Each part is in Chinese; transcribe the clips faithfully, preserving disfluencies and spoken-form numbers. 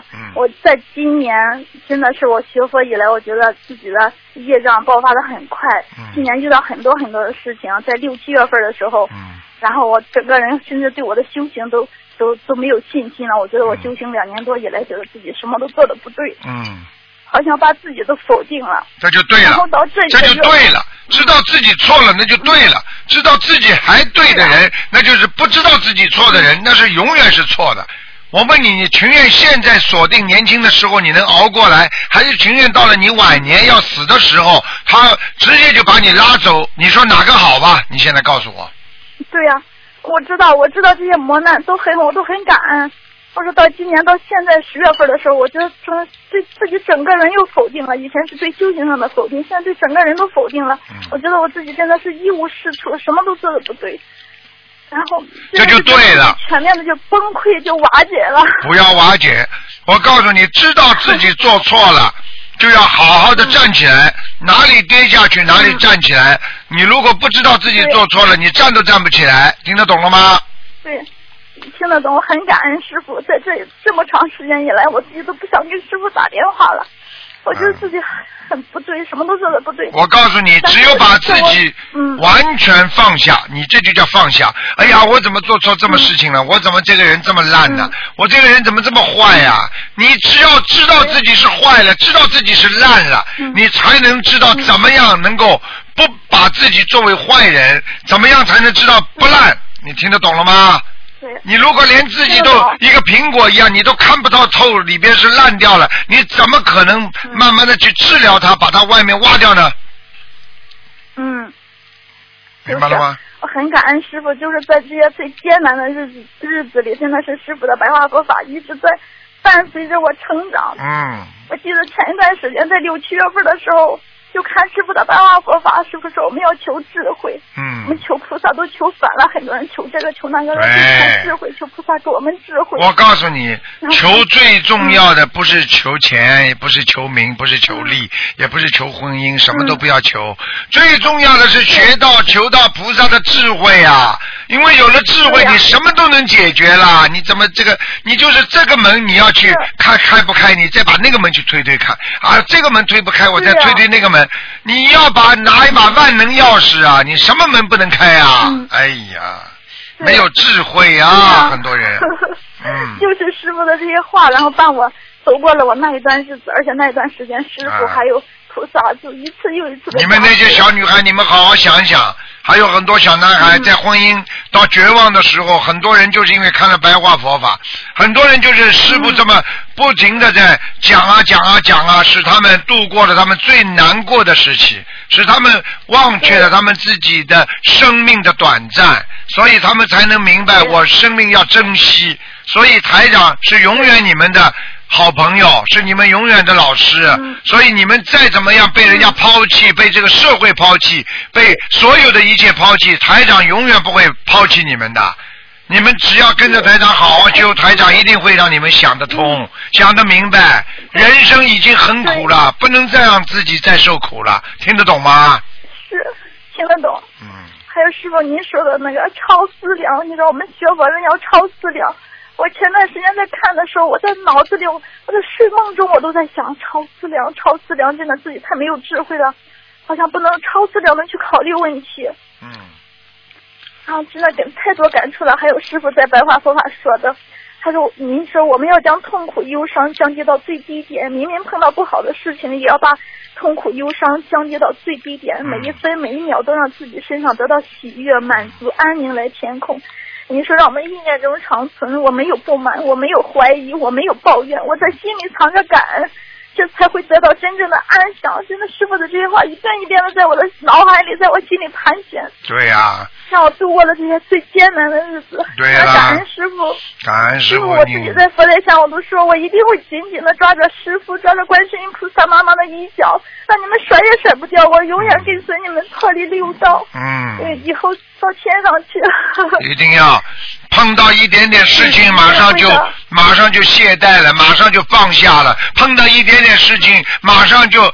嗯、 我在今年真的是我学佛以来，我觉得自己的业障爆发的很快。 嗯、 今年遇到很多很多的事情，在六七月份的时候， 嗯、 然后我整个人甚至对我的修行都都都没有信心了。我觉得我修行两年多以来，觉得自己什么都做的不对。 嗯。 好像把自己都否定了， 这就对了， 然后到这这就对了。知道自己错了，那就对了；知道自己还对的人，那就是不知道自己错的人，那是永远是错的。我问你，你情愿现在锁定年轻的时候你能熬过来，还是情愿到了你晚年要死的时候，他直接就把你拉走？你说哪个好吧？你现在告诉我。 对呀、啊，我知道，我知道这些磨难都很，我都很感恩。我说到今年到现在十月份的时候，我觉得从对自己整个人又否定了。以前是对修行上的否定，现在对整个人都否定了。 嗯、 我觉得我自己真的是一无是处，什么都做的不对。然后这就对了， 全面的就崩溃，就瓦解了。 不要瓦解，我告诉你，知道自己做错了，就要好好的站起来，嗯、哪里跌下去哪里站起来。嗯、你如果不知道自己做错了，你站都站不起来，听得懂了吗？ 对。听得懂，我很感恩师父，在这这么长时间以来，我自己都不想给师父打电话了。我觉得自己很不对，嗯、什么都做的不对。我告诉你，只有把自己完全放下，嗯、你这就叫放下。哎呀，我怎么做错这么事情了？嗯、我怎么这个人这么烂呢？嗯、我这个人怎么这么坏呀、啊？你只要知道自己是坏了，知道自己是烂了，嗯、你才能知道怎么样能够不把自己作为坏人，怎么样才能知道不烂？你听得懂了吗？你如果连自己都一个苹果一样，你都看不到透，里边是烂掉了，你怎么可能慢慢的去治疗它，把它外面挖掉呢？嗯，明白了吗？我很感恩师父，就是在这些最艰难的日子日子里，真的是师父的白话佛法一直在伴随着我成长。嗯，我记得前一段时间在六七月份的时候，就看师父的白话佛法，师父说我们要求智慧，嗯，我们求菩萨都求反了，很多人求这个求那个的，求智慧，求菩萨给我们智慧。我告诉你，求最重要的不是求钱，也不是求名，不是求利，嗯、也不是求婚姻，什么都不要求。嗯、最重要的是学到求到菩萨的智慧啊！因为有了智慧，你什么都能解决啦。你怎么这个？你就是这个门你要去开开不开，你再把那个门去推推看啊！这个门推不开，我再推推那个门。你要把拿一把万能钥匙啊！你什么门不能开啊？嗯、哎呀，没有智慧啊，啊很多人。嗯，就是师父的这些话，然后伴我走过了我那一段日子，而且那一段时间，师父还有菩萨就一次又一次的。你们那些小女孩，你们好好想想。还有很多小男孩在婚姻到绝望的时候，嗯、很多人就是因为看了白话佛法，很多人就是师父这么不停的在讲啊讲啊讲啊，使他们度过了他们最难过的时期，使他们忘却了他们自己的生命的短暂，所以他们才能明白我生命要珍惜。所以台长是永远你们的好朋友，是你们永远的老师，嗯、所以你们再怎么样被人家抛弃，嗯、被这个社会抛弃，被所有的一切抛弃，台长永远不会抛弃你们的。你们只要跟着台长好好修，台长一定会让你们想得通，嗯、想得明白。人生已经很苦了，不能再让自己再受苦了，听得懂吗？是，听得懂。嗯。还有师父您说的那个超思量，你知道我们学佛人要超思量。我前段时间在看的时候，我在脑子里，我在睡梦中，我都在想超思量，超思量，真的自己太没有智慧了，好像不能超思量的去考虑问题。嗯。然后真的感太多感触了。还有师父在白话佛法说的，他说您说我们要将痛苦忧伤降低到最低点，明明碰到不好的事情，也要把痛苦忧伤降低到最低点，每一分每一秒都让自己身上得到喜悦、满足、安宁来填空。您说让我们意念中长存，我没有不满，我没有怀疑，我没有抱怨，我在心里藏着感恩，这才会得到真正的安详。真的师父的这些话一遍一遍的在我的脑海里，在我心里盘旋。对呀、啊，让我度过了这些最艰难的日子。对呀、啊，感恩师父，感恩师父。我自己在佛台上我都说，我一定会紧紧的抓着师父，抓着观世音菩萨妈妈的衣角，让你们甩也甩不掉我，永远跟随你们脱离六道。嗯，对，以后到天上去。一定要碰到一点点事情，马上就马上就懈怠了，马上就放下了；碰到一点点事情，马上就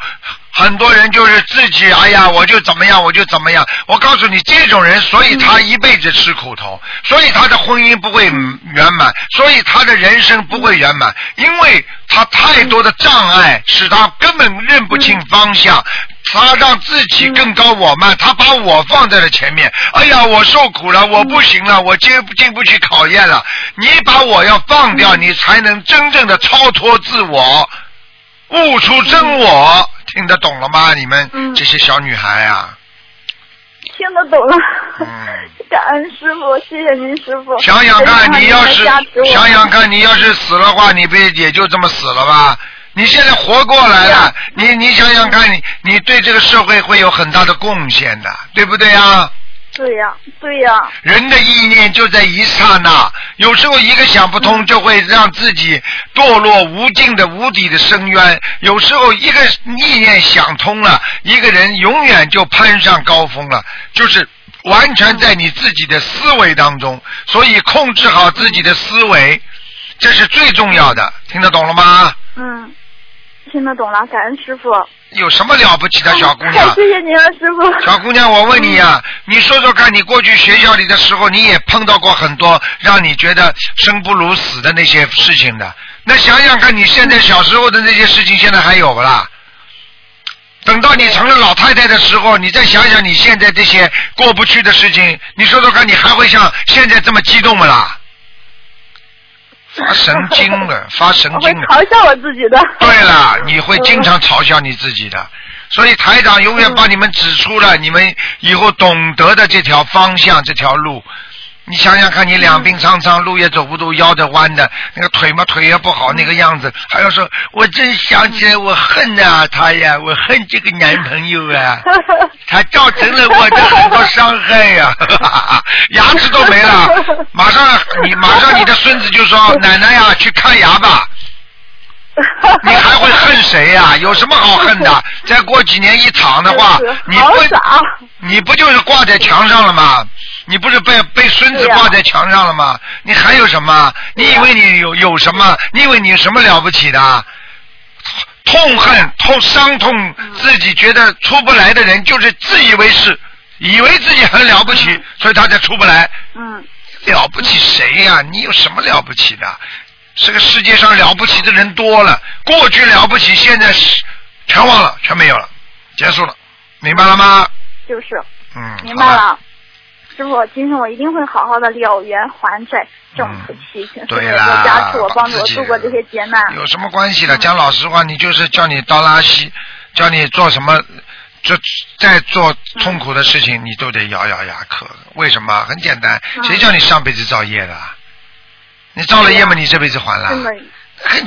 很多人就是自己，哎呀，我就怎么样，我就怎么样。我告诉你，这种人，所以他一辈子吃苦头，所以他的婚姻不会圆满，所以他的人生不会圆满，因为他太多的障碍，使他根本认不清方向。他让自己更高我慢，他把我放在了前面。哎呀，我受苦了，我不行了，我经不经不起考验了。你把我要放掉，你才能真正的超脱自我，悟出真我。听得懂了吗？你们这些小女孩啊， 听得懂了。嗯，感恩师父，谢谢您师父。 想想看，你要是想想看，你要是死了话，你不也就这么死了吧？你现在活过来了，你你想想看，你你对这个社会会有很大的贡献的，对不对啊？ 对呀，对呀。 人的意念就在一刹那，有时候一个想不通，就会让自己堕落无尽的无底的深渊；有时候一个意念想通了，一个人永远就攀上高峰了，就是完全在你自己的思维当中。所以控制好自己的思维，这是最重要的。听得懂了吗？ 嗯，听得懂了，感恩师父。 有什么了不起的，小姑娘？ 谢谢您了，师傅。 小姑娘，我问你呀、啊，你说说看，你过去学校里的时候，你也碰到过很多让你觉得生不如死的那些事情的。那想想看，你现在小时候的那些事情，现在还有不啦？等到你成了老太太的时候，你再想想你现在这些过不去的事情，你说说看，你还会像现在这么激动不啦？发神经了，发神经了！ 我会嘲笑我自己的。 对了，你会经常嘲笑你自己的，所以台长永远把你们指出了你们以后懂得的这条方向，这条路。你想想看，你两鬓苍苍，路也走不动，腰的弯的，那个腿嘛腿也不好，那个样子，还要说我真想起来，我恨啊他呀，我恨这个男朋友啊，他造成了我的很多伤害呀、啊，牙齿都没了，马上你马上你的孙子就说奶奶呀，去看牙吧。你还会恨谁呀、啊？有什么好恨的？再过几年一躺的话，你不你不就是挂在墙上了吗？你不是被被孙子挂在墙上了吗？你还有什么？你以为你有有什么？你以为你有什么了不起的？痛恨、痛伤痛，自己觉得出不来的人，就是自以为是，以为自己很了不起，所以他才出不来。 嗯， 了不起谁呀、啊？你有什么了不起的？这个世界上了不起的人多了，过去了不起，现在全忘了，全没有了，结束了，明白了吗？ 就是， 嗯， 明白了。师傅，今天我一定会好好的了缘还债，挣福气，请师傅多加持我，帮助我度过这些劫难。 有什么关系的？讲老实话，你就是叫你倒垃圾，叫你做什么，就再做痛苦的事情，你都得咬咬牙克。为什么？很简单，谁叫你上辈子造业的？你造了业嘛，你这辈子还了。很